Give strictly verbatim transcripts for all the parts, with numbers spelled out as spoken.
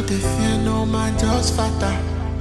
they fear no man, just fatter.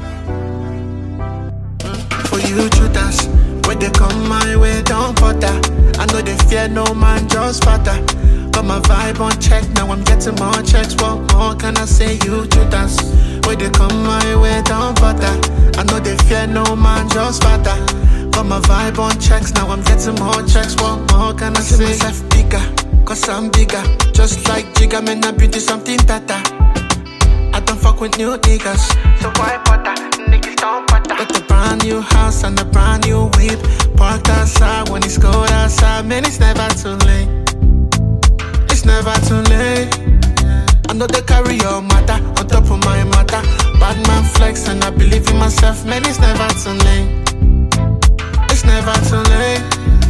For you Judas, when they come my way, don't bother. I know they fear no man, just fatter. Got my vibe on check, now I'm getting more checks. What more can I say, you Judas? When they come my way, don't bother. I know they fear no man, just fatter. Got my vibe on checks, now I'm getting more checks. What more can I say? Myself bigger, cause I'm bigger. Just like Jigga, man, I beauty something better. I don't fuck with new niggas, so why bother? Niggas don't bother. Got a brand new house and a brand new whip. Parked outside when it's cold outside. Man, it's never too late. It's never too late. I know they carry your matter on top of my matter. Bad man flex and I believe in myself. Man, it's never too late. It's never too late.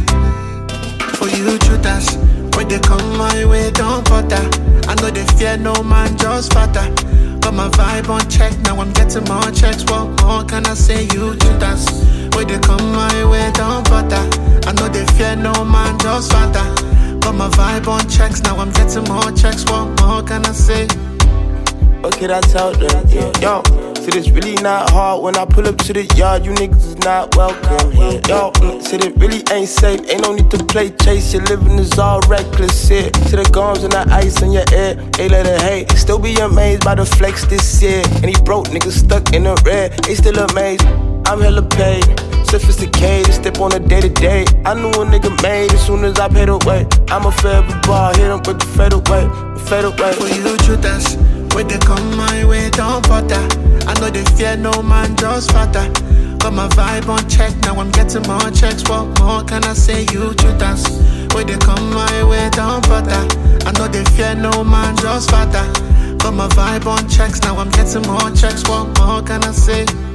For you Judas, when they come my way, don't bother. I know they fear no man, just fatter. Got my vibe on check, now I'm getting more checks. What more can I say, you Judas? When they come my way, don't bother. I know they fear no man, just fatter. Got my vibe on checks, now I'm getting more checks. What more can I say? What could I tell them? Yeah. Yo, said it's really not hard when I pull up to the yard. You niggas is not welcome here. Yo, mm, said it really ain't safe. Ain't no need to play chase. Your living is all reckless here. To the gums and the ice in your ear. They let it hate. Still be amazed by the flex this year. And he broke niggas stuck in the red. They still amazed. I'm hella paid. Sophisticated, step on a day to day. I knew a nigga made as soon as I paid away. I'm a forever ball, hit him with the fade away, the fade away. For you Judas, when they come my way, don't bother. I know they fear no man, just fatter. Got my vibe on check, now I'm getting more checks. What more can I say, you Judas? When they come my way, don't bother. I know they fear no man, just fatter. Got my vibe on checks, now I'm getting more checks. What more can I say?